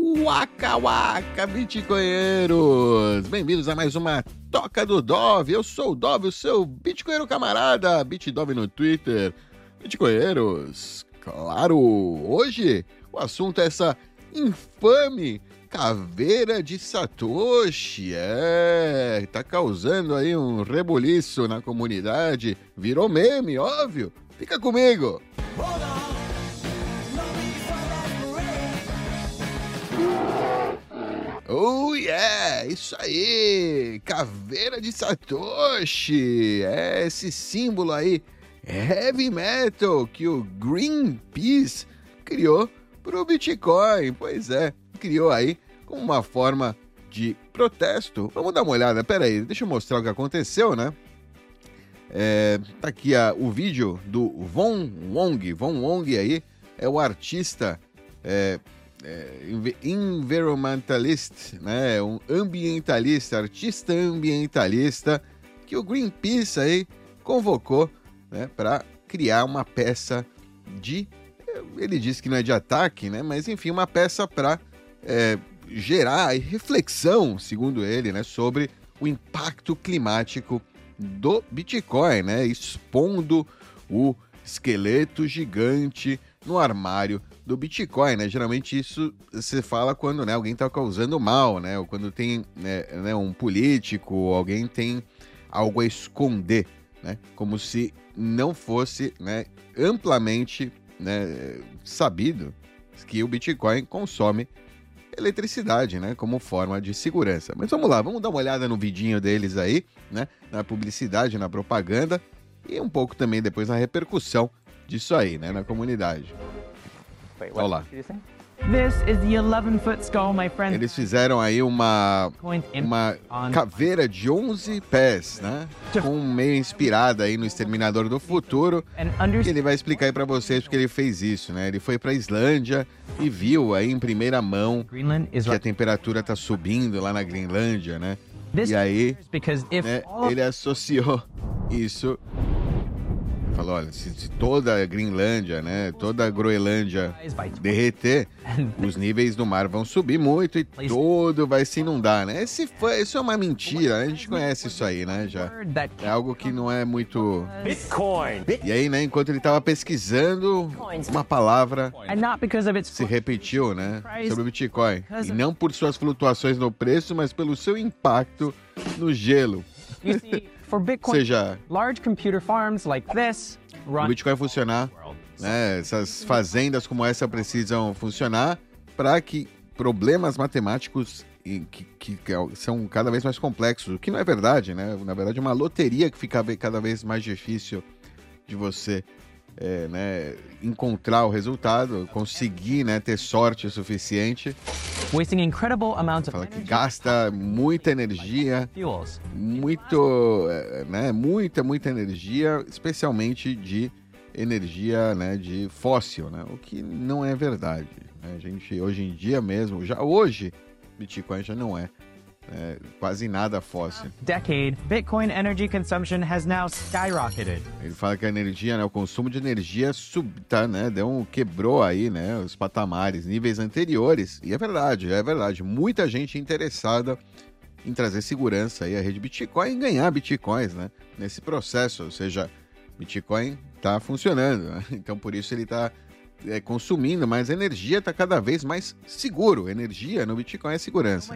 Waka Waka, bitcoinheiros! Bem-vindos a mais uma Toca do Dove. Eu sou o Dove, o seu bitcoinheiro camarada. Bitdove no Twitter. Bitcoinheiros, claro! Hoje o assunto é essa infame caveira de Satoshi. Tá causando aí um rebuliço na comunidade. Virou meme, óbvio. Fica comigo! Oh yeah, isso aí, caveira de Satoshi, é esse símbolo aí, heavy metal, que o Greenpeace criou pro Bitcoin, pois é, criou aí como uma forma de protesto. Vamos dar uma olhada, pera aí, deixa eu mostrar o que aconteceu, né? Tá aqui o vídeo do Von Wong aí, é o artista... environmentalist, né? Um ambientalista, artista ambientalista que o Greenpeace aí convocou, né, para criar uma peça ele disse que não é de ataque, né? Mas enfim, uma peça para gerar reflexão, segundo ele, né, sobre o impacto climático do Bitcoin, né? Expondo o esqueleto gigante no armário do Bitcoin, né? Geralmente isso se fala quando, né, alguém está causando mal, né? Ou quando tem um político, alguém tem algo a esconder, né? Como se não fosse, né, amplamente, né, sabido que o Bitcoin consome eletricidade, né, como forma de segurança. Mas vamos lá, vamos dar uma olhada no vidinho deles aí, né, na publicidade, na propaganda e um pouco também depois na repercussão disso aí, né, na comunidade. Olha lá. This is the 11-foot skull, my friend. Eles fizeram aí uma caveira de 11 pés, né? Meio inspirada aí no Exterminador do Futuro. Que ele vai explicar aí pra vocês porque ele fez isso, né? Ele foi pra Islândia e viu aí em primeira mão que a temperatura tá subindo lá na Grinlândia, né? E aí, né, ele associou isso... Falou, olha, se toda a Grinlândia, né, toda a Groenlândia derreter, os níveis do mar vão subir muito e tudo vai se inundar, né? Isso é uma mentira, né? A gente conhece isso aí, né, já. É algo que não é muito... Bitcoin! E aí, né, enquanto ele estava pesquisando, uma palavra se repetiu, né, sobre o Bitcoin. E não por suas flutuações no preço, mas pelo seu impacto no gelo. For Bitcoin, ou seja, large computer farms like this o Bitcoin funcionar, né? Essas fazendas como essa precisam funcionar para que problemas matemáticos que são cada vez mais complexos, o que não é verdade, né? Na verdade é uma loteria que fica cada vez mais difícil de você né, encontrar o resultado, conseguir, né, ter sorte o suficiente. Wasting incredible amounts of Fala que gasta muita energia, muita energia, especialmente de energia, né, de fóssil, né, o que não é verdade, né? A gente hoje em dia mesmo, já hoje, Bitcoin já não é quase nada fóssil. Decade, Bitcoin energy consumption has now skyrocketed. Ele fala que a energia, né, o consumo de energia né, quebrou aí, né, os patamares, níveis anteriores. E é verdade. Muita gente interessada em trazer segurança aí à rede Bitcoin e ganhar Bitcoins, né, nesse processo. Ou seja, Bitcoin está funcionando, né? Então por isso ele está consumindo mais energia, está cada vez mais seguro. Energia no Bitcoin é segurança.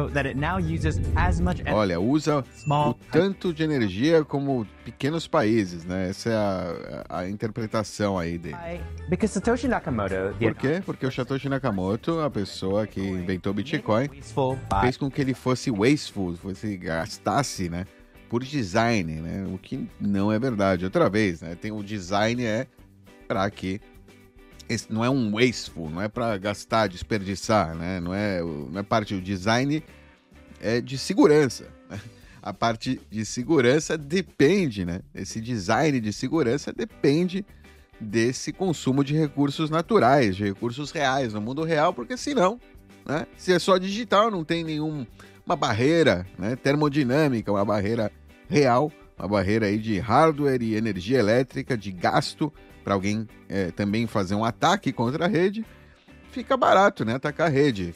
Olha, usa o tanto de energia como pequenos países, né? Essa é a interpretação aí dele. Por quê? Porque o Satoshi Nakamoto, a pessoa que inventou o Bitcoin, fez com que ele fosse wasteful, gastasse, né, por design, né? O que não é verdade. Outra vez, né? O design para que não é um wasteful, não é para gastar, desperdiçar, né? Não é parte do design, é de segurança, né? A parte de segurança depende, né? Esse design de segurança depende desse consumo de recursos naturais, de recursos reais no mundo real, porque senão, né? Se é só digital, não tem uma barreira, né, termodinâmica, uma barreira real, uma barreira aí de hardware e energia elétrica, de gasto, para alguém também fazer um ataque contra a rede, fica barato, né? Atacar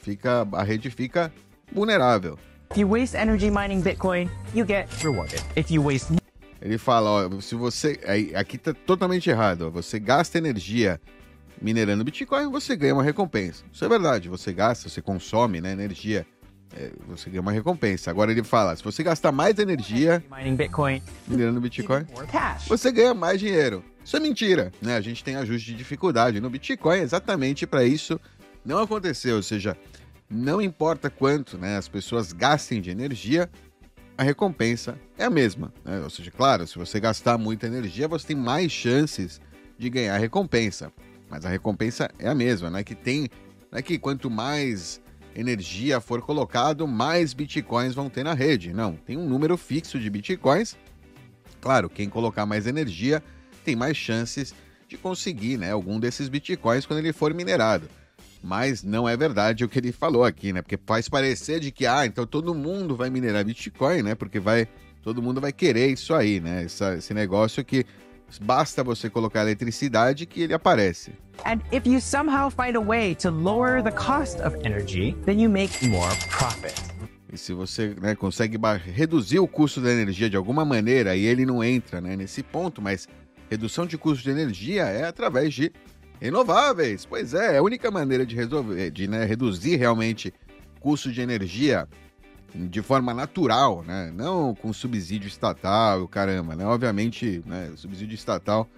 a rede fica vulnerável. If you waste energy mining Bitcoin, you get rewarded. If you waste Ele fala, ó, se você... Aqui tá totalmente errado, ó, você gasta energia minerando Bitcoin, você ganha uma recompensa. Isso é verdade, você gasta, você consome, né, energia, você ganha uma recompensa. Agora ele fala, se você gastar mais energia mining Bitcoin, minerando Bitcoin, more cash. você ganha mais dinheiro. Isso é mentira, né? A gente tem ajuste de dificuldade no Bitcoin exatamente para isso não acontecer, ou seja, não importa quanto, né, as pessoas gastem de energia, a recompensa é a mesma, né? Ou seja, claro, se você gastar muita energia, você tem mais chances de ganhar a recompensa, mas a recompensa é a mesma, não é que quanto mais energia for colocado, mais bitcoins vão ter na rede. Não, tem um número fixo de bitcoins. Claro, quem colocar mais energia tem mais chances de conseguir, né, algum desses bitcoins quando ele for minerado. Mas não é verdade o que ele falou aqui, né? Porque faz parecer de que, então todo mundo vai minerar Bitcoin, né? Porque todo mundo vai querer isso aí, né? Esse negócio que basta você colocar eletricidade que ele aparece. And if you somehow find a way to lower the cost of energy, then you make more profit. E se você, né, consegue reduzir o custo da energia de alguma maneira, e ele não entra, né, nesse ponto, mas redução de custo de energia é através de renováveis. Pois é a única maneira de resolver, né, reduzir realmente custo de energia de forma natural, né? Não com subsídio estatal, caramba, né? Obviamente, né, subsídio estatal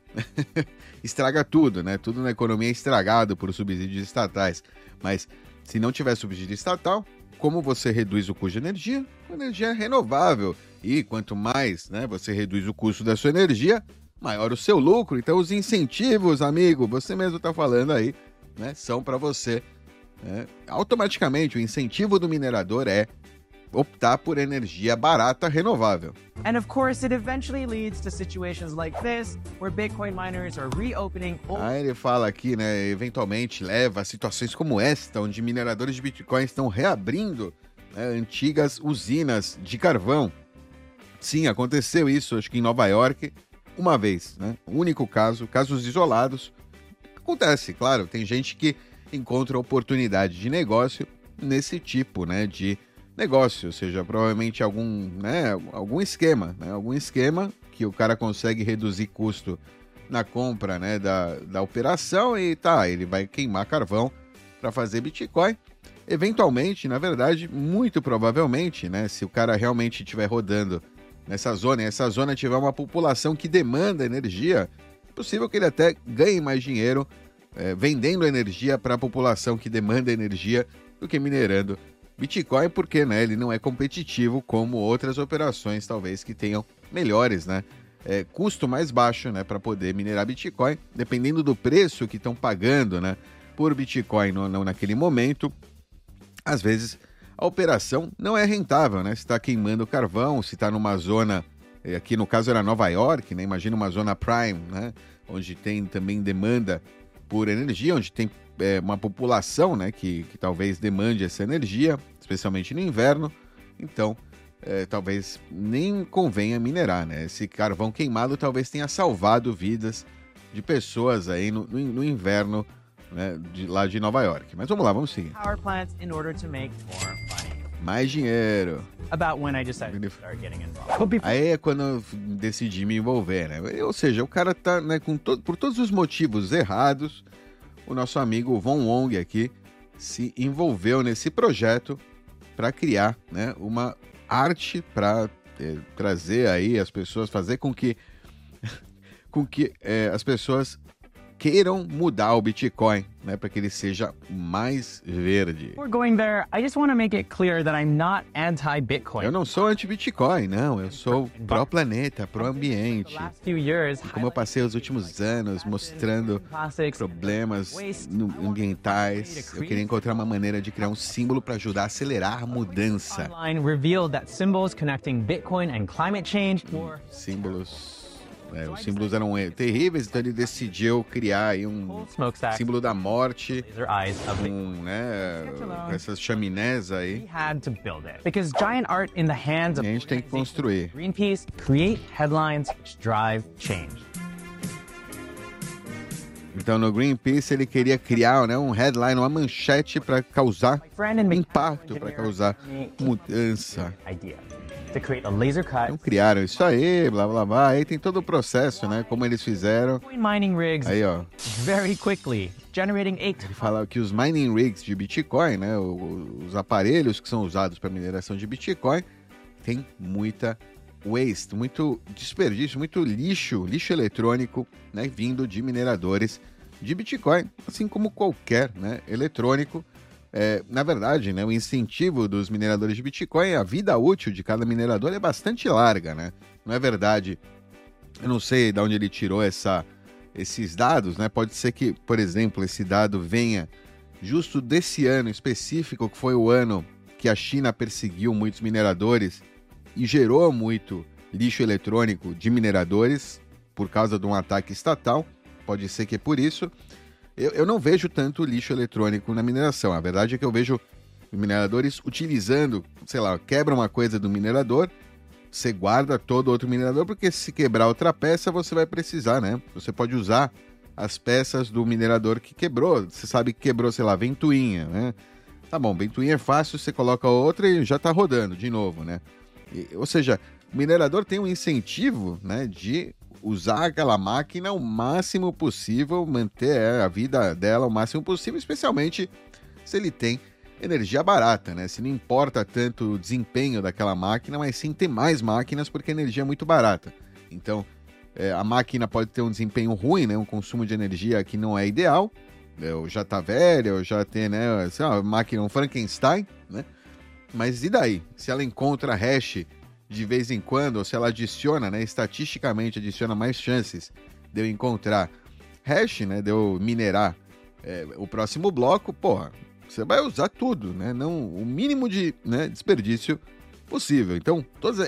estraga tudo, né? Tudo na economia é estragado por subsídios estatais. Mas se não tiver subsídio estatal, como você reduz o custo de energia? A energia é renovável. E quanto mais, né, você reduz o custo da sua energia, maior o seu lucro. Então os incentivos, amigo, você mesmo está falando aí, né, são para você. Automaticamente o incentivo do minerador é optar por energia barata renovável. And of course, it eventually leads to situations like this, where Bitcoin miners are reopening old... Aí ele fala aqui, né, eventualmente leva a situações como esta, onde mineradores de Bitcoin estão reabrindo, né, antigas usinas de carvão. Sim, aconteceu isso, acho que em Nova York, uma vez, né? O único caso, casos isolados. Acontece, claro, tem gente que encontra oportunidade de negócio nesse tipo, né, de negócio, ou seja, provavelmente algum esquema, né, algum esquema que o cara consegue reduzir custo na compra, né, da operação e ele vai queimar carvão para fazer Bitcoin. Eventualmente, na verdade, muito provavelmente, né, se o cara realmente estiver rodando nessa zona e essa zona tiver uma população que demanda energia, é possível que ele até ganhe mais dinheiro vendendo energia para a população que demanda energia do que minerando Bitcoin, porque, né, ele não é competitivo como outras operações, talvez, que tenham melhores, né, custo mais baixo, né, para poder minerar Bitcoin, dependendo do preço que estão pagando, né, por Bitcoin naquele momento. Às vezes a operação não é rentável, né? Se está queimando carvão, se está numa zona, aqui no caso era Nova York, né? Imagina uma zona prime, né? Onde tem também demanda por energia, onde tem uma população, né, que talvez demande essa energia, especialmente no inverno. Então, talvez nem convenha minerar, né? Esse carvão queimado talvez tenha salvado vidas de pessoas aí no inverno, né, lá de Nova York. Mas vamos lá, vamos seguir. Power plants in order to make more money. Mais dinheiro. About when I decided to start getting involved. Aí é quando eu decidi me envolver, né? Ou seja, o cara tá, né, por todos os motivos errados, o nosso amigo Von Wong aqui se envolveu nesse projeto para criar, né, uma arte para trazer aí as pessoas, fazer com que as pessoas queiram mudar o Bitcoin, né, para que ele seja mais verde. Before going there, I just want to make it clear that I'm not anti-Bitcoin. Eu não sou anti-Bitcoin, não. Eu sou pró-planeta, pró-ambiente. E como eu passei os últimos anos mostrando problemas ambientais, eu queria encontrar uma maneira de criar um símbolo para ajudar a acelerar a mudança. Revealed that symbols connecting Bitcoin and climate change were os símbolos eram terríveis, então ele decidiu criar aí um símbolo da morte, com essas chaminés aí. Because giant art in the hands of e a gente tem que construir. Greenpeace create headlines which drive change. Então, no Greenpeace, ele queria criar, né, um headline, uma manchete para causar impacto, para causar mudança. Então, criaram isso aí, blá, blá, blá. Aí tem todo o processo, né, como eles fizeram. Aí, ó. Ele fala que os mining rigs de Bitcoin, né, os aparelhos que são usados para mineração de Bitcoin, tem muita waste, muito desperdício, muito lixo eletrônico, né, vindo de mineradores de Bitcoin, assim como qualquer, né, eletrônico. Na verdade, né, o incentivo dos mineradores de Bitcoin, a vida útil de cada minerador é bastante larga, né? Não é verdade? Eu não sei de onde ele tirou esses dados, né? Pode ser que, por exemplo, esse dado venha justo desse ano específico, que foi o ano que a China perseguiu muitos mineradores e gerou muito lixo eletrônico de mineradores por causa de um ataque estatal. Pode ser que é por isso. Eu não vejo tanto lixo eletrônico na mineração. A verdade é que eu vejo mineradores utilizando, sei lá, quebra uma coisa do minerador, você guarda todo outro minerador, porque se quebrar outra peça, você vai precisar, né? Você pode usar as peças do minerador que quebrou. Você sabe que quebrou, sei lá, ventoinha, né? Tá bom, ventoinha é fácil, você coloca outra e já tá rodando de novo, né? Ou seja, o minerador tem um incentivo, né, de usar aquela máquina o máximo possível, manter a vida dela o máximo possível, especialmente se ele tem energia barata, né? Se não importa tanto o desempenho daquela máquina, mas sim ter mais máquinas porque a energia é muito barata. Então, a máquina pode ter um desempenho ruim, né? Um consumo de energia que não é ideal, ou já tá velha, ou já tem, né? Assim, uma máquina, um Frankenstein, né? Mas e daí? Se ela encontra hash de vez em quando, ou se ela adiciona, né, estatisticamente adiciona mais chances de eu encontrar hash, né, de eu minerar o próximo bloco, porra, você vai usar tudo, né, não o mínimo de, né, desperdício possível. Então,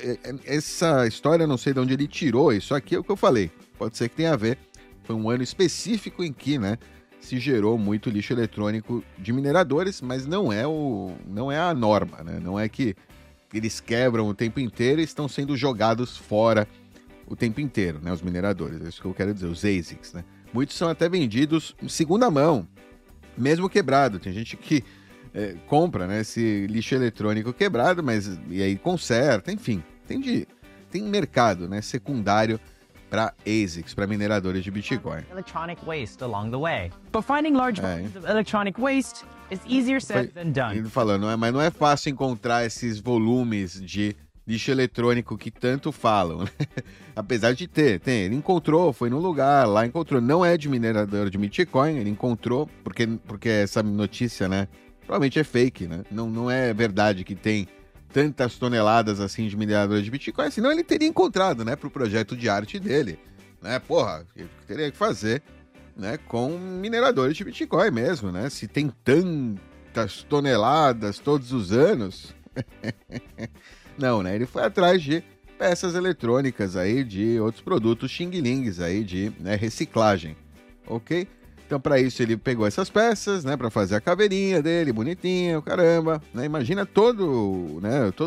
essa história, não sei de onde ele tirou, isso aqui é o que eu falei, pode ser que tenha a ver, foi um ano específico em que, né, se gerou muito lixo eletrônico de mineradores, mas não é a norma, né, não é que eles quebram o tempo inteiro e estão sendo jogados fora o tempo inteiro, né? Os mineradores, é isso que eu quero dizer, os ASICs, né? Muitos são até vendidos em segunda mão, mesmo quebrado. Tem gente que compra, né, esse lixo eletrônico quebrado, mas e aí conserta, enfim. Tem mercado, né, secundário para ASICs, para mineradores de Bitcoin. Electronic waste along the way. But finding large volumes of electronic waste is easier said than done. Ele falando, mas não é fácil encontrar esses volumes de lixo eletrônico que tanto falam, né? Apesar de ter, ele encontrou, foi num lugar, lá encontrou, não é de minerador de Bitcoin, ele encontrou, porque essa notícia, né, provavelmente é fake, né? Não é verdade que tem tantas toneladas assim de mineradores de Bitcoin, senão ele teria encontrado, né, para o projeto de arte dele, né? Porra, ele teria que fazer, né, com mineradores de Bitcoin mesmo, né? Se tem tantas toneladas todos os anos, não, né? Ele foi atrás de peças eletrônicas aí de outros produtos xing-lings aí de, né, reciclagem, ok? Então, para isso, ele pegou essas peças, né, para fazer a caveirinha dele, bonitinha, caramba, né? Imagina todo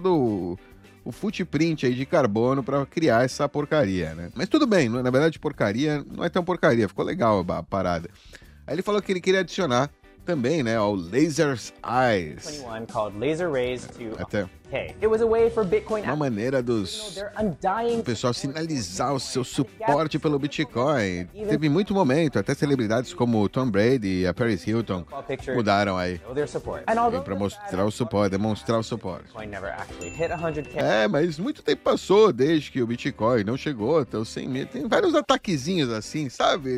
o footprint aí de carbono para criar essa porcaria, né? Mas tudo bem, na verdade, porcaria não é tão porcaria, ficou legal a parada. Aí ele falou que ele queria adicionar também, né, ao Laser's Eyes. 21 called Laser Rays to Até K. It was a way for Bitcoin uma maneira do pessoal sinalizar o seu suporte pelo Bitcoin. Teve muito momento, até celebridades como Tom Brady e a Paris Hilton mudaram aí para mostrar o suporte, demonstrar o suporte. Mas muito tempo passou desde que o Bitcoin não chegou até os 100 mil. Tem vários ataquezinhos assim, sabe?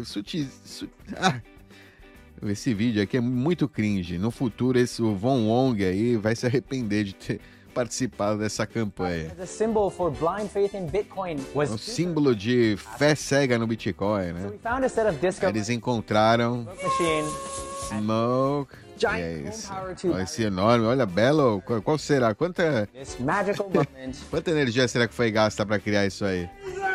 Esse vídeo aqui é muito cringe. No futuro, o Von Wong aí vai se arrepender de ter participado dessa campanha. O símbolo de fé cega no Bitcoin, né? Eles encontraram Smoke. É isso. Olha esse enorme, olha, belo. Qual será? Quanta energia será que foi gasta para criar isso aí?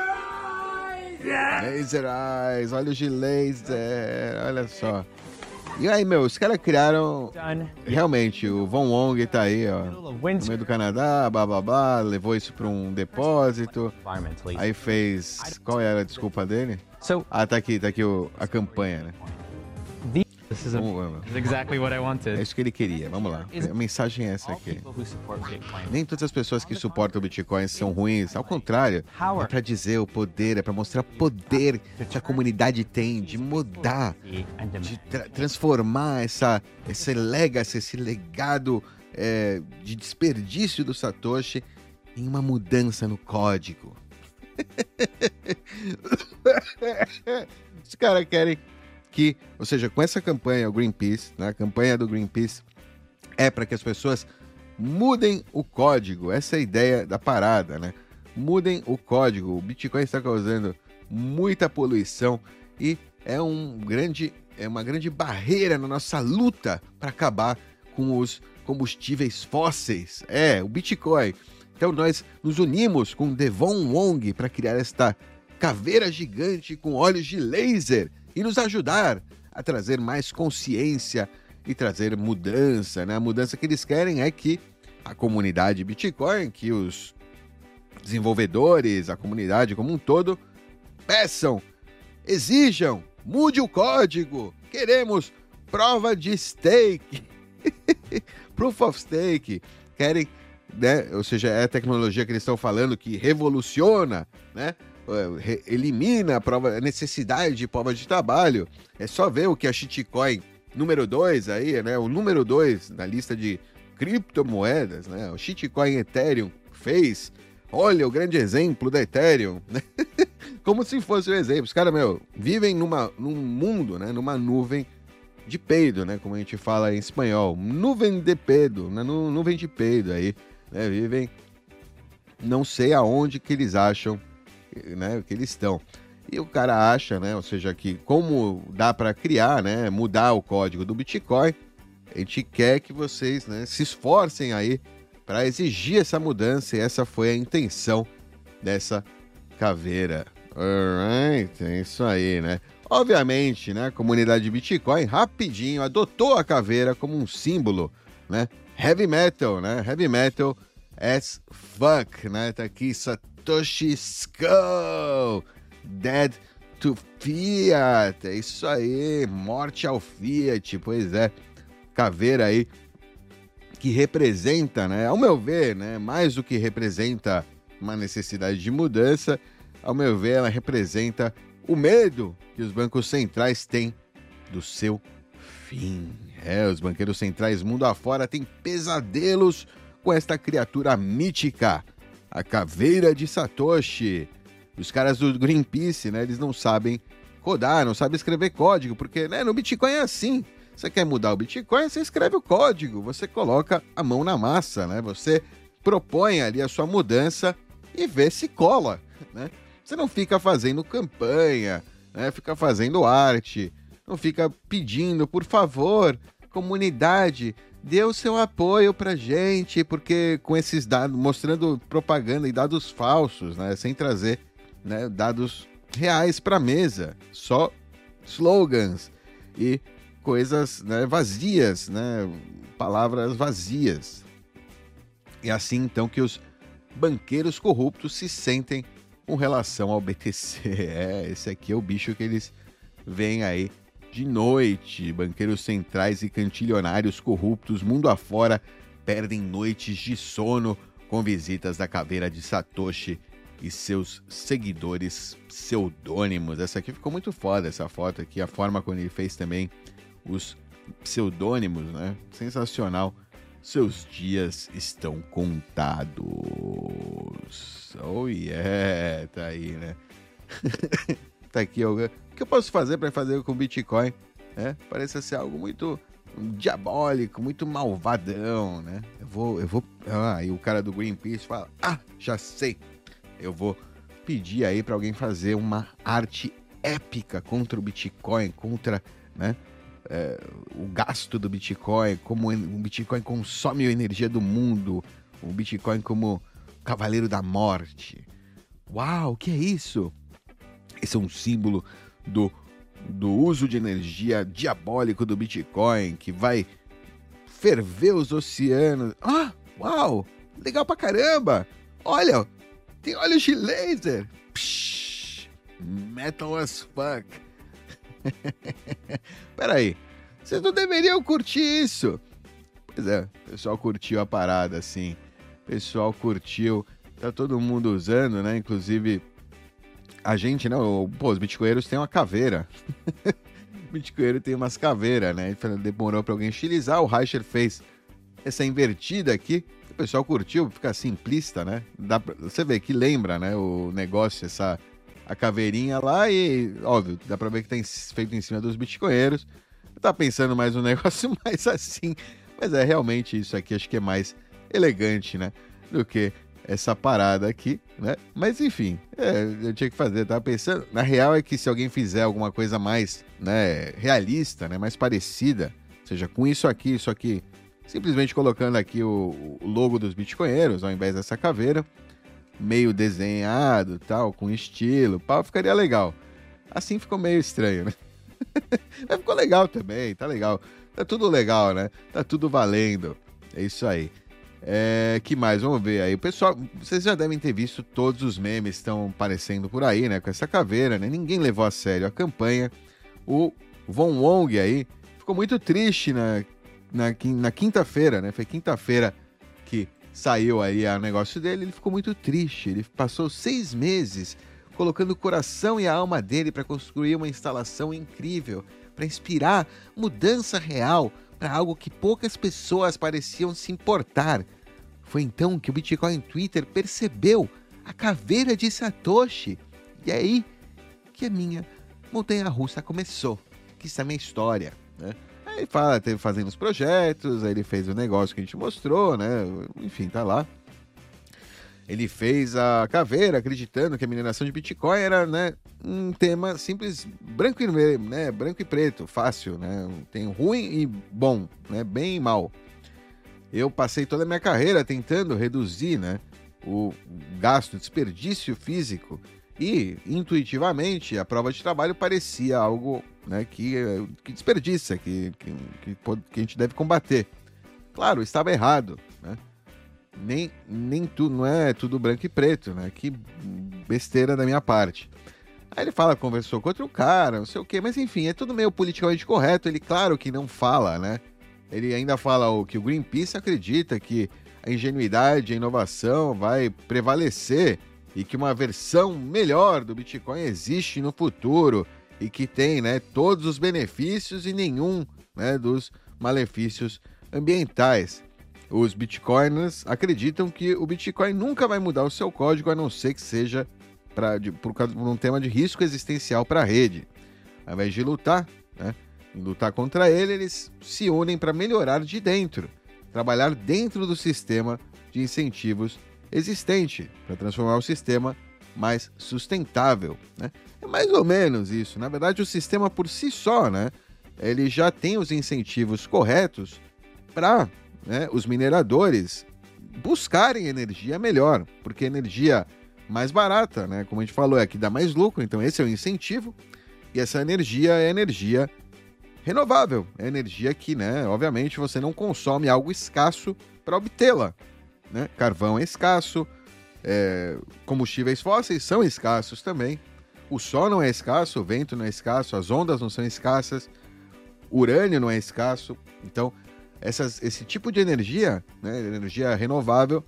Laser Eyes, olhos de laser, olha só. E aí, meu, os caras criaram Done. realmente, o Von Wong tá aí, ó, Middle of no winter. meio do Canadá, blá blá blá, levou isso pra um depósito, Environmentally. aí fez, qual era a desculpa dele? So Ah, tá aqui a campanha, né? this is Vamos. exactly what I É wanted. isso que ele queria, vamos lá. A mensagem é essa All aqui. people who support Bitcoin. Nem todas as pessoas que suportam o Bitcoin são ruins, ao contrário, é pra dizer o poder, é pra mostrar o poder que a comunidade tem de mudar, And de transformar esse legacy, esse legado de desperdício do Satoshi em uma mudança no código. Os caras querem que, ou seja, com essa campanha, o Greenpeace, né, a campanha do Greenpeace é para que as pessoas mudem o código. Essa é a ideia da parada, né? Mudem o código. O Bitcoin está causando muita poluição e é uma grande barreira na nossa luta para acabar com os combustíveis fósseis. O Bitcoin. Então nós nos unimos com Devon Wong para criar esta caveira gigante com olhos de laser e nos ajudar a trazer mais consciência e trazer mudança, né? A mudança que eles querem é que a comunidade Bitcoin, que os desenvolvedores, a comunidade como um todo, peçam, exijam, mude o código, queremos prova de stake, proof of stake, querem, né? Ou seja, é a tecnologia que eles estão falando que revoluciona, né? Elimina a necessidade de prova de trabalho. É só ver o que a shitcoin número 2 aí, né? O número 2 na lista de criptomoedas, né? O shitcoin Ethereum fez. Olha o grande exemplo da Ethereum, né? Como se fosse um exemplo. Os caras, vivem num mundo, né? Numa nuvem de peido, né? Como a gente fala em espanhol. Nuvem de peido, né? Nuvem de peido aí, né? Vivem, não sei aonde que eles acham, né, que eles estão. E o cara acha, né, ou seja, que como dá para criar, né, mudar o código do Bitcoin, a gente quer que vocês, né, se esforcem aí para exigir essa mudança e essa foi a intenção dessa caveira. Alright, é isso aí, né? Obviamente, né, a comunidade Bitcoin rapidinho adotou a caveira como um símbolo, né? Heavy metal, né? Heavy metal as fuck, né? Tá aqui Satoshi Skull, Dead to Fiat, é isso aí, morte ao Fiat, pois é, caveira aí que representa, né, ao meu ver, né, mais do que representa uma necessidade de mudança, ao meu ver, ela representa o medo que os bancos centrais têm do seu fim. Os banqueiros centrais mundo afora têm pesadelos com esta criatura mítica, a caveira de Satoshi. Os caras do Greenpeace, né, eles não sabem codar, não sabem escrever código, porque, né, no Bitcoin é assim. Você quer mudar o Bitcoin, você escreve o código, você coloca a mão na massa, né? Você propõe ali a sua mudança e vê se cola, né? Você não fica fazendo campanha, né? Fica fazendo arte, não fica pedindo, por favor, comunidade, dê o seu apoio pra gente, porque com esses dados, mostrando propaganda e dados falsos, né? Sem trazer, né, dados reais pra mesa, só slogans e coisas, né, vazias, né? Palavras vazias. É assim então que os banqueiros corruptos se sentem com relação ao BTC. Esse aqui é o bicho que eles veem aí de noite. Banqueiros centrais e cantilionários corruptos mundo afora perdem noites de sono com visitas da caveira de Satoshi e seus seguidores pseudônimos. Essa aqui ficou muito foda, essa foto aqui, a forma como ele fez também os pseudônimos, né? Sensacional. Seus dias estão contados. Oh yeah, tá aí, né? Tá aqui, o que eu posso fazer para fazer com o Bitcoin? Parece ser algo muito diabólico, muito malvadão, né? Eu vou. E o cara do Greenpeace fala: já sei. Eu vou pedir aí para alguém fazer uma arte épica contra o Bitcoin, contra, né? O gasto do Bitcoin, como o Bitcoin consome a energia do mundo, o Bitcoin como cavaleiro da morte. Uau, o que é isso? Esse é um símbolo do do uso de energia diabólico do Bitcoin, que vai ferver os oceanos. Ah, uau, legal pra caramba. Olha, tem olhos de laser. Psh, metal as fuck. Peraí, vocês não deveriam curtir isso. Pois é, o pessoal curtiu a parada, assim. O pessoal curtiu, tá todo mundo usando, né? Inclusive, a gente, né? Os bitcoinheiros têm uma caveira. O bitcoinheiro tem umas caveiras, né? Demorou pra alguém estilizar, o Reicher fez essa invertida aqui. O pessoal curtiu, fica simplista, né? Você vê que lembra, né? O negócio, a caveirinha lá e, óbvio, dá pra ver que tá feito em cima dos bitcoinheiros. Tá pensando mais um negócio mais assim, mas é realmente isso aqui, acho que é mais elegante, né, do que essa parada aqui, né, mas enfim, eu tinha que fazer, tava pensando, na real é que se alguém fizer alguma coisa mais, né, realista, né, mais parecida, seja com isso aqui, simplesmente colocando aqui o logo dos bitcoinheiros, ao invés dessa caveira, meio desenhado, tal, com estilo, pau, ficaria legal. Assim ficou meio estranho, né? Mas ficou legal também, tá legal. Tá tudo legal, né? Tá tudo valendo. É isso aí. Que mais? Vamos ver aí. O pessoal, vocês já devem ter visto todos os memes que estão aparecendo por aí, né? Com essa caveira, né? Ninguém levou a sério a campanha. O Von Wong aí ficou muito triste na quinta-feira, né? Foi quinta-feira que saiu aí o negócio dele. Ele ficou muito triste. Ele passou 6 meses colocando o coração e a alma dele para construir uma instalação incrível, para inspirar mudança real para algo que poucas pessoas pareciam se importar. Foi então que o Bitcoin Twitter percebeu a caveira de Satoshi. E é aí que a minha montanha-russa começou, que isso é a minha história, né? Aí ele fala, teve fazendo os projetos, aí ele fez o negócio que a gente mostrou, né? Enfim, tá lá. Ele fez a caveira acreditando que a mineração de Bitcoin era, né, um tema simples, branco e preto, fácil, né? Tem ruim e bom, né? Bem e mal. Eu passei toda a minha carreira tentando reduzir, né, o gasto, o desperdício físico e, intuitivamente, a prova de trabalho parecia algo, né, que desperdiça, que a gente deve combater. Claro, estava errado, né? Nem tudo, não é tudo branco e preto, né? Que besteira da minha parte. Aí ele conversou com outro cara, não sei o quê, mas enfim, é tudo meio politicamente correto. Ele, claro que não fala, né? Ele ainda fala que o Greenpeace acredita que a ingenuidade, a inovação vai prevalecer e que uma versão melhor do Bitcoin existe no futuro e que tem, né, todos os benefícios e nenhum, né, dos malefícios ambientais. Os bitcoiners acreditam que o Bitcoin nunca vai mudar o seu código, a não ser que seja por um tema de risco existencial para a rede. Ao invés de lutar, né, lutar contra ele, eles se unem para melhorar de dentro, trabalhar dentro do sistema de incentivos existente, para transformar o sistema mais sustentável, né? É mais ou menos isso. Na verdade, o sistema por si só, né, ele já tem os incentivos corretos para, né, os mineradores buscarem energia melhor, porque energia mais barata, né, como a gente falou, é que dá mais lucro, então esse é o incentivo, e essa energia é energia renovável, é energia que, né, obviamente você não consome algo escasso para obtê-la, né? Carvão é escasso, combustíveis fósseis são escassos também, o sol não é escasso, o vento não é escasso, as ondas não são escassas, urânio não é escasso, então esse tipo de energia, né, energia renovável,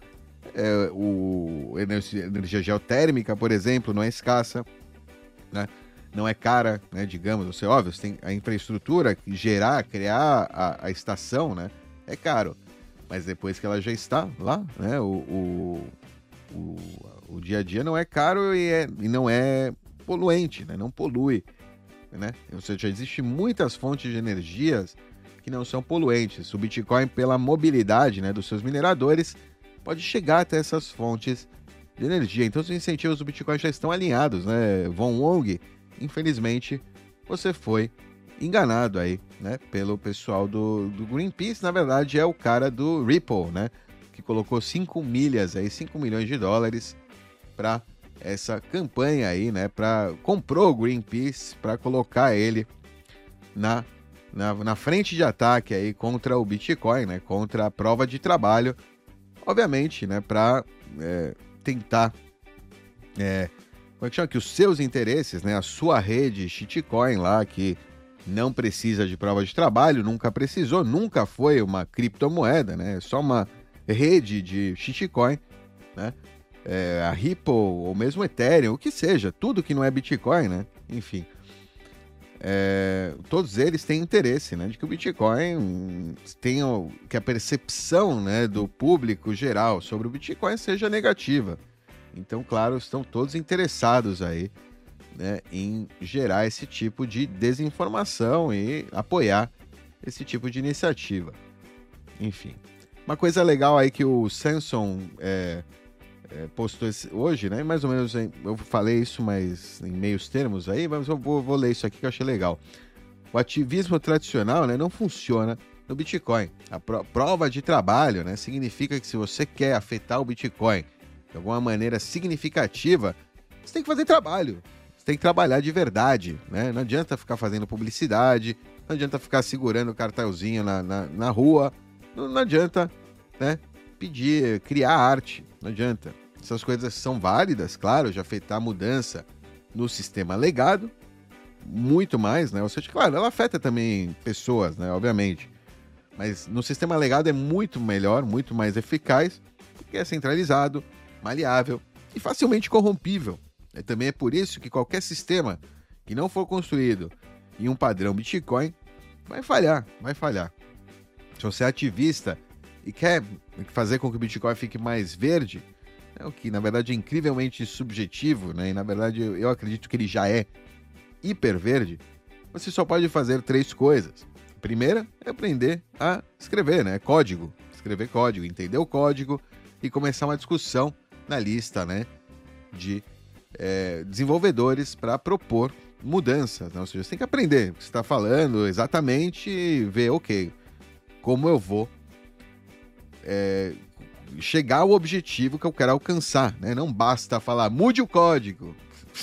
energia geotérmica, por exemplo, não é escassa, né, não é cara, né, digamos, você, óbvio, você tem a infraestrutura, criar a estação, né, é caro, mas depois que ela já está lá, né, o dia a dia não é caro e não é poluente, né, não polui, né, ou seja, existem muitas fontes de energias que não são poluentes. O Bitcoin, pela mobilidade, né, dos seus mineradores, pode chegar até essas fontes de energia. Então, os incentivos do Bitcoin já estão alinhados, né? Von Wong, infelizmente, você foi enganado aí, né, pelo pessoal do Greenpeace. Na verdade, é o cara do Ripple, né, que colocou 5 milhões de dólares para essa campanha aí, né, comprou o Greenpeace para colocar ele na frente de ataque aí contra o Bitcoin, né, contra a prova de trabalho, obviamente, né, para tentar, como é que chama, que os seus interesses, né, a sua rede shitcoin lá, que não precisa de prova de trabalho, nunca precisou, nunca foi uma criptomoeda, né, é só uma rede de shitcoin, né, a Ripple ou mesmo Ethereum, o que seja, tudo que não é Bitcoin, né, enfim, todos eles têm interesse, né, de que o Bitcoin tenha, que a percepção, né, do público geral sobre o Bitcoin seja negativa. Então, claro, estão todos interessados aí, né, em gerar esse tipo de desinformação e apoiar esse tipo de iniciativa. Enfim, uma coisa legal aí que o Samson postou hoje, né? Mais ou menos, eu falei isso, mas em meios termos aí, mas eu vou ler isso aqui que eu achei legal. O ativismo tradicional, né, não funciona no Bitcoin. A prova de trabalho, né, significa que se você quer afetar o Bitcoin de alguma maneira significativa, você tem que fazer trabalho. Você tem que trabalhar de verdade, né? Não adianta ficar fazendo publicidade, não adianta ficar segurando o cartãozinho na rua, não adianta, né, criar arte, não adianta. Essas coisas são válidas, claro, de afetar a mudança no sistema legado, muito mais, né? Ou seja, claro, ela afeta também pessoas, né? Obviamente. Mas no sistema legado é muito melhor, muito mais eficaz, porque é centralizado, maleável e facilmente corrompível. Também é por isso que qualquer sistema que não for construído em um padrão Bitcoin vai falhar. Se você é ativista e quer fazer com que o Bitcoin fique mais verde, o que na verdade é incrivelmente subjetivo, né? E na verdade eu acredito que ele já é hiper verde, você só pode fazer 3 coisas. A primeira é aprender a escrever, né? Código. Escrever código, entender o código e começar uma discussão na lista, né, de desenvolvedores para propor mudanças, né? Ou seja, você tem que aprender o que você está falando exatamente e ver, ok, como eu vou chegar ao objetivo que eu quero alcançar, né? Não basta falar, mude o código.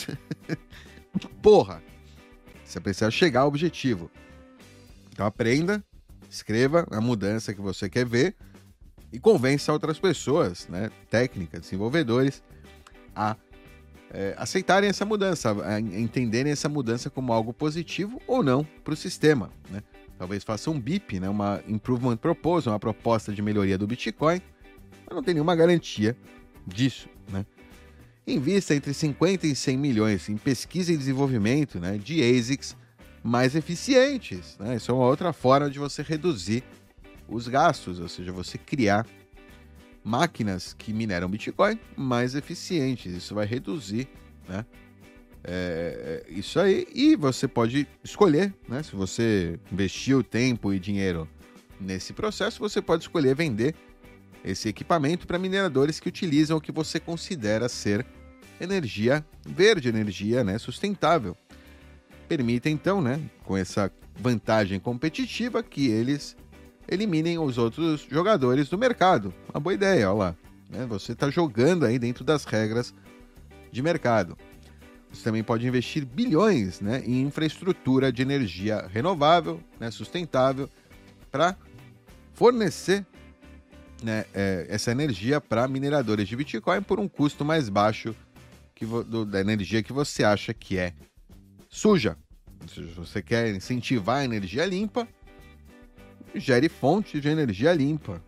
Porra! Você precisa chegar ao objetivo. Então aprenda, escreva a mudança que você quer ver e convença outras pessoas, né, técnicas, desenvolvedores, a aceitarem essa mudança, a entenderem essa mudança como algo positivo ou não para o sistema, né? Talvez faça um BIP, né, uma Improvement Proposal, uma proposta de melhoria do Bitcoin, mas não tem nenhuma garantia disso, né? Invista entre 50 e 100 milhões em pesquisa e desenvolvimento, né, de ASICs mais eficientes, né? Isso é uma outra forma de você reduzir os gastos, ou seja, você criar máquinas que mineram Bitcoin mais eficientes. Isso vai reduzir, né, isso aí, e você pode escolher, né, se você investiu tempo e dinheiro nesse processo, você pode escolher vender esse equipamento para mineradores que utilizam o que você considera ser energia verde, energia, né, sustentável. Permite então, né, com essa vantagem competitiva, que eles eliminem os outros jogadores do mercado. Uma boa ideia, olha lá, né? Você está jogando aí dentro das regras de mercado. Você também pode investir bilhões, né, em infraestrutura de energia renovável, né, sustentável, para fornecer, né, essa energia para mineradores de Bitcoin por um custo mais baixo da energia que você acha que é suja. Ou seja, se você quer incentivar a energia limpa, gere fontes de energia limpa.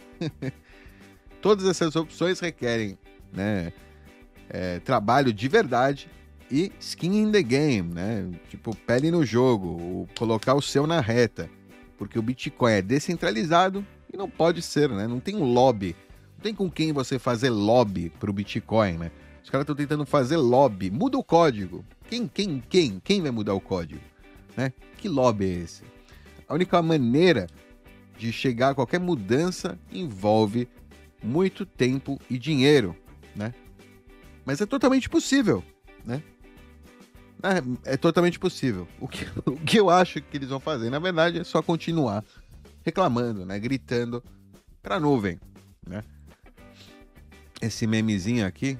Todas essas opções requerem, né, trabalho de verdade e skin in the game, né? Tipo, pele no jogo, colocar o seu na reta, porque o Bitcoin é descentralizado e não pode ser, né? Não tem um lobby, não tem com quem você fazer lobby pro Bitcoin, né? Os caras estão tentando fazer lobby, muda o código. Quem vai mudar o código, né? Que lobby é esse? A única maneira de chegar a qualquer mudança envolve muito tempo e dinheiro, né? Mas é totalmente possível, né? É totalmente possível. O que eu acho que eles vão fazer, na verdade, é só continuar reclamando, né? Gritando pra nuvem, né? Esse memezinho aqui,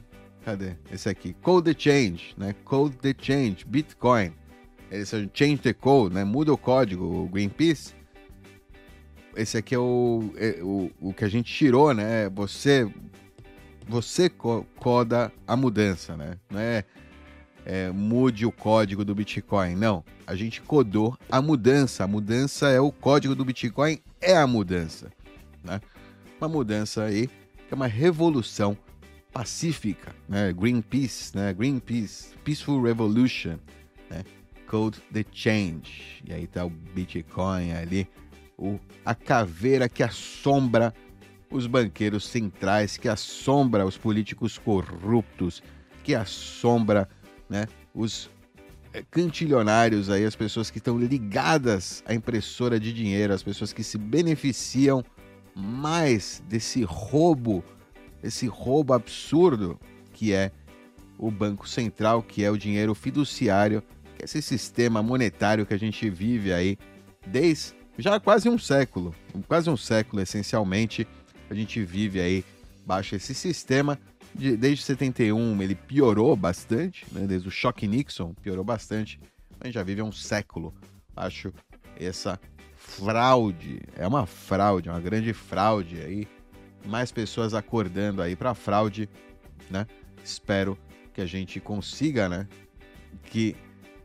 Cadê? Esse aqui. Code the Change, né? Code the Change, Bitcoin. Esse é o Change the Code, né? Muda o código, o Greenpeace. Esse aqui é o que a gente tirou, né? Você coda a mudança, né? Não é mude o código do Bitcoin. Não, a gente codou a mudança. A mudança é o código do Bitcoin, é a mudança, né? Uma mudança aí que é uma revolução pacífica, né? Greenpeace, né? Greenpeace, Peaceful Revolution, né? Code the Change. E aí tá o Bitcoin ali, a caveira que assombra os banqueiros centrais, que assombra os políticos corruptos, que assombra, né, os cantilionários aí, as pessoas que estão ligadas à impressora de dinheiro, as pessoas que se beneficiam mais desse roubo absurdo que é o Banco Central, que é o dinheiro fiduciário, que é esse sistema monetário que a gente vive aí desde já quase um século essencialmente, a gente vive aí baixo esse sistema. Desde 71 ele piorou bastante, né? Desde o choque Nixon piorou bastante, a gente já vive há um século. Acho essa fraude, é uma grande fraude aí, mais pessoas acordando aí para fraude, né? Espero que a gente consiga, né? Que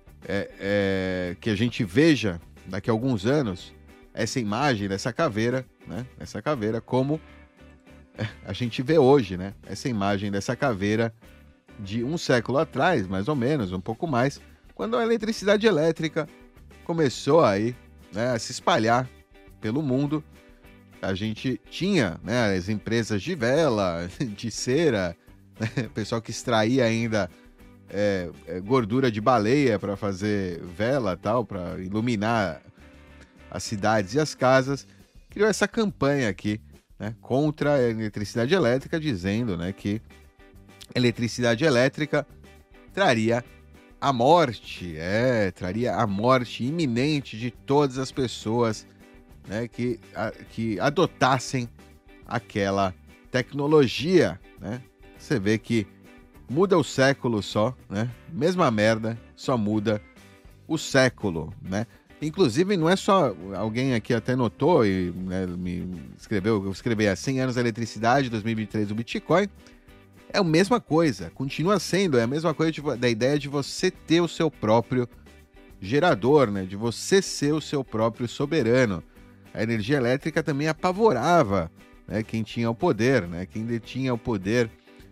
a gente veja daqui a alguns anos essa imagem dessa caveira, né? Essa caveira como a gente vê hoje, né? Essa imagem dessa caveira de um século atrás, mais ou menos, um pouco mais, quando a eletricidade elétrica começou aí, né, a se espalhar pelo mundo. A gente tinha, né, as empresas de vela, de cera, né, pessoal que extraía ainda gordura de baleia para fazer vela, tal, para iluminar as cidades e as casas. Criou essa campanha aqui, né, contra a eletricidade elétrica, dizendo, né, que a eletricidade elétrica traria a morte, traria a morte iminente de todas as pessoas, né, que adotassem aquela tecnologia, né? Você vê que muda o século só, né? Mesma merda, só muda o século, né? Inclusive, não é só... Alguém aqui até notou e, né, me escreveu... Eu escrevi há 100 anos a eletricidade, 2023 o Bitcoin. É a mesma coisa. Continua sendo. É a mesma coisa da ideia de você ter o seu próprio gerador, né? De você ser o seu próprio soberano. A energia elétrica também apavorava, né, quem tinha o poder, né? Quem detinha o poder...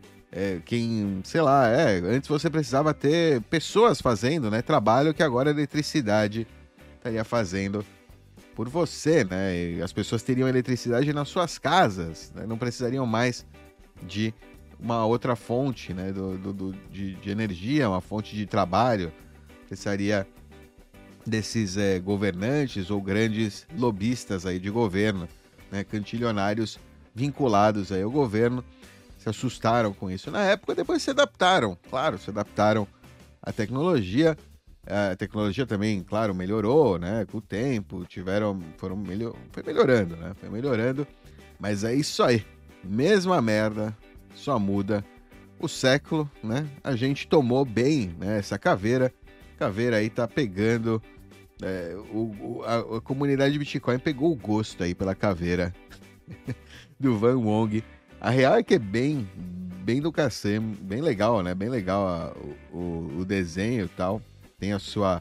sei lá... Antes você precisava ter pessoas fazendo, né, trabalho que agora a eletricidade estaria fazendo por você, né? E as pessoas teriam eletricidade nas suas casas, né? Não precisariam mais de uma outra fonte, né? de energia, uma fonte de trabalho. Precisaria desses governantes ou grandes lobistas aí de governo, né? Cantilionários vinculados aí ao governo, se assustaram com isso na época, depois se adaptaram, claro, se adaptaram à tecnologia. A tecnologia também, claro, melhorou, né? Com o tempo, foi melhorando, né? Foi melhorando, mas é isso aí. Mesma merda, só muda o século, né? A gente tomou bem, né, essa caveira. A caveira aí tá pegando... a comunidade de Bitcoin pegou o gosto aí pela caveira do Van Wong. A real é que é bem do cacete, bem legal, né? Bem legal o desenho e tal. Tem a sua...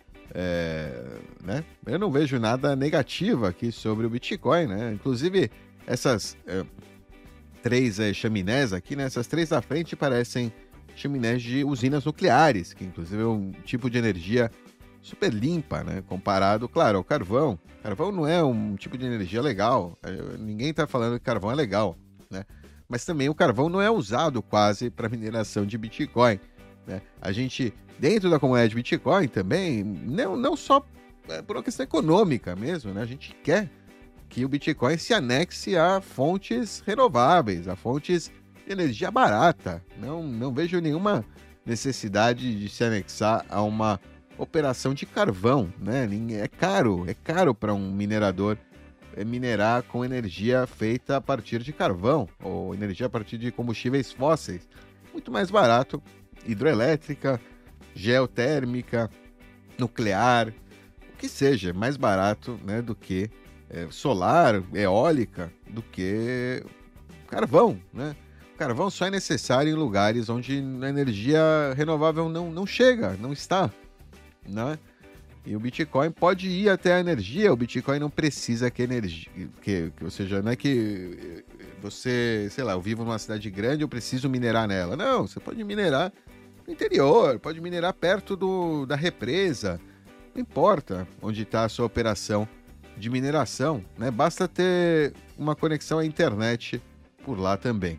né? Eu não vejo nada negativo aqui sobre o Bitcoin, né? Inclusive, essas 3 chaminés aqui, né? Essas 3 da frente parecem chaminés de usinas nucleares, que inclusive é um tipo de energia super limpa, né? Comparado, claro, ao carvão. Carvão não é um tipo de energia legal. Ninguém está falando que carvão é legal, né? Mas também o carvão não é usado quase para mineração de Bitcoin, né? A gente, dentro da comunidade Bitcoin também, não só por uma questão econômica mesmo, né? A gente quer que o Bitcoin se anexe a fontes renováveis, a fontes de energia barata. Não vejo nenhuma necessidade de se anexar a uma operação de carvão, né? É caro para um minerador minerar com energia feita a partir de carvão ou energia a partir de combustíveis fósseis. muito mais barato. Hidroelétrica, geotérmica, nuclear, o que seja, mais barato, né, do que solar, eólica, do que carvão, né? O carvão só é necessário em lugares onde a energia renovável não chega, não está, né? E o Bitcoin pode ir até a energia, o Bitcoin não precisa que energia, ou seja, não é que você, sei lá, eu vivo numa cidade grande, eu preciso minerar nela. Não, você pode minerar no interior, pode minerar perto da represa, não importa onde está a sua operação de mineração, né? Basta ter uma conexão à internet por lá também.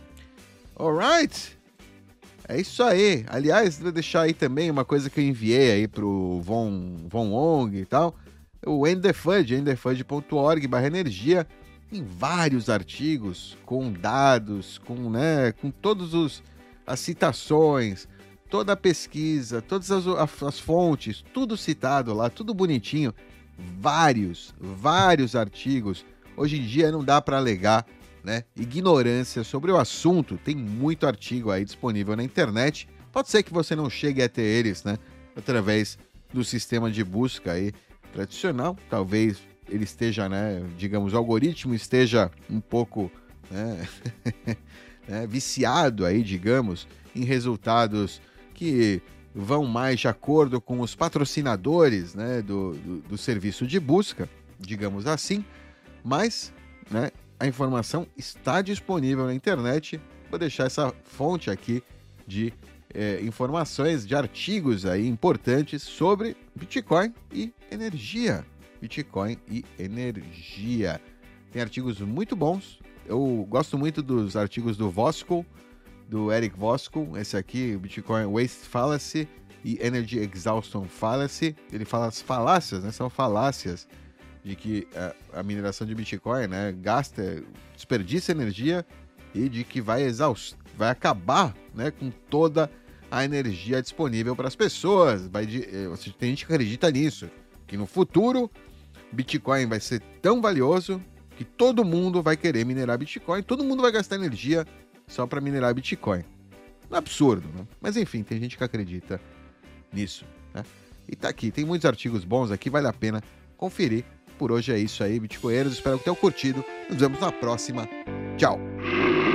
Alright? É isso aí. Aliás, vou deixar aí também uma coisa que eu enviei aí pro Von Wong e tal. O Endefund, endefund.org/energia. Tem vários artigos com dados, com todas as citações, toda a pesquisa, todas as fontes, tudo citado lá, tudo bonitinho. Vários artigos. Hoje em dia não dá para alegar, né, ignorância sobre o assunto. Tem muito artigo aí disponível na internet. Pode ser que você não chegue a ter eles, né, através do sistema de busca aí tradicional. Talvez ele esteja, né, digamos, o algoritmo esteja um pouco, né, viciado aí, digamos, em resultados que vão mais de acordo com os patrocinadores, né, do serviço de busca, digamos assim. Mas, né, a informação está disponível na internet. Vou deixar essa fonte aqui de informações, de artigos aí importantes sobre Bitcoin e energia. Bitcoin e energia. Tem artigos muito bons. Eu gosto muito dos artigos do Voskuil, do Eric Voskuil. Esse aqui, Bitcoin Waste Fallacy e Energy Exhaustion Fallacy. Ele fala as falácias, né? São falácias de que a mineração de Bitcoin, né, desperdiça energia e de que vai acabar, né, com toda a energia disponível para as pessoas. Tem gente que acredita nisso, que no futuro Bitcoin vai ser tão valioso que todo mundo vai querer minerar Bitcoin, todo mundo vai gastar energia só para minerar Bitcoin. Um absurdo, né? Mas enfim, tem gente que acredita nisso, né? E tá aqui, tem muitos artigos bons aqui, vale a pena conferir. Por hoje é isso aí, bitcoinheiros. Espero que tenham curtido. Nos vemos na próxima. Tchau!